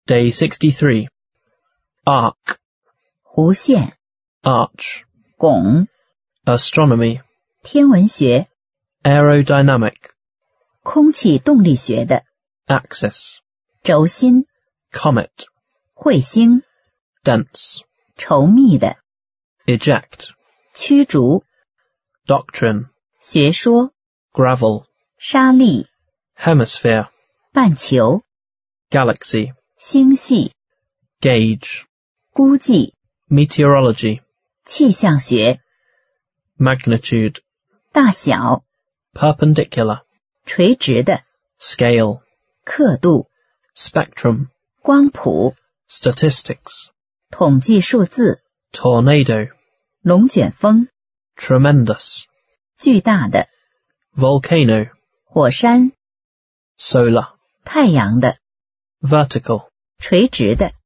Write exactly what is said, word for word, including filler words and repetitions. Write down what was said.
Day sixty-three. Arc, 弧线、 arch, 拱、 astronomy, 天文学、 aerodynamic, 空气动力学的、 axis, 轴心、 comet, 彗星、 dense, 稠密的、 eject, 驱逐、 doctrine, 学说、 gravel, 沙粒、 hemisphere, 半球、 galaxy, 星系、 gauge, 估计、 meteorology, 气象学、 magnitude, 大小、 perpendicular, 垂直的、 scale, 刻度、 spectrum, 光谱、 statistics, 统计数字、 tornado, 龙卷风、 tremendous, 巨大的、 volcano, 火山、 solar, 太阳的、 vertical, 垂直的。